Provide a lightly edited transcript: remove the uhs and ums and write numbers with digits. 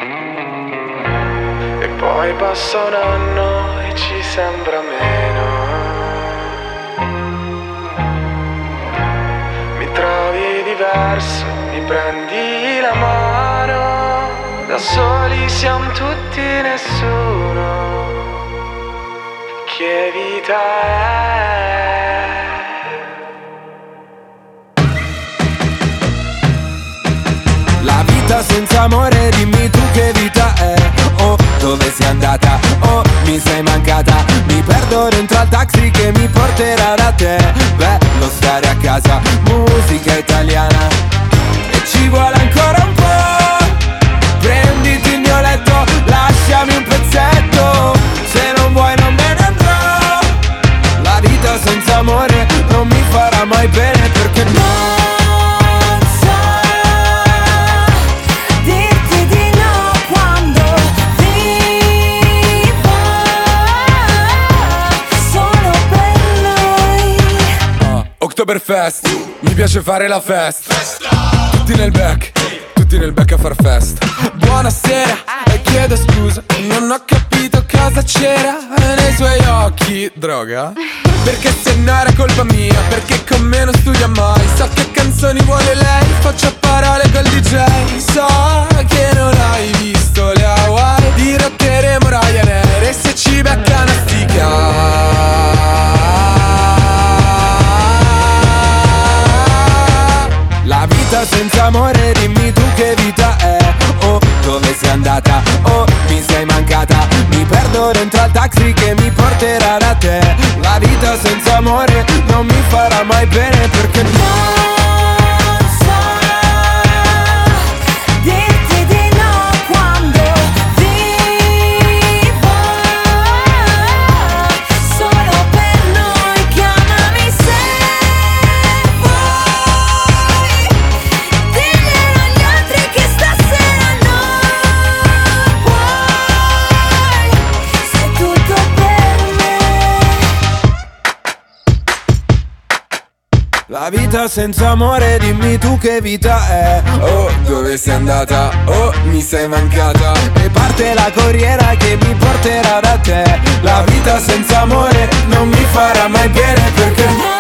E poi passa un anno e ci sembra meno. Mi trovi diverso, mi prendi la mano. Da soli siamo tutti, nessuno. Che vita è? La vita senza amore, dimmi tu che vita è. Oh, dove sei andata? Oh, mi sei mancata. Mi perdo dentro al taxi che mi porterà da te. Bello stare a casa, musica italiana. E ci vuole ancora un po'. Prenditi il mio letto, lasciami un pezzetto. Se non vuoi non me ne andrò. La vita senza amore non mi farà mai bene, perché no. Oktoberfest, mi piace fare la festa. Tutti nel back a far festa. Buonasera, e chiedo scusa, non ho capito cosa c'era nei suoi occhi. Droga? Perché se no era colpa mia, perché con me non studia mai. So che canzoni vuole lei, faccio a parole col DJ. So che non hai visto le Hawaii, dirotteremo Ryanair e se ci becca una stica. La vita senza amore, dimmi tu che vita è. Oh, dove sei andata? Oh, mi sei mancata. Mi perdo dentro al taxi che mi porterà da te. La vita senza amore non mi farà mai bene, perché no. La vita senza amore, dimmi tu che vita è. Oh, dove sei andata? Oh, mi sei mancata. E parte la corriera che mi porterà da te. La vita senza amore non mi farà mai bene, perché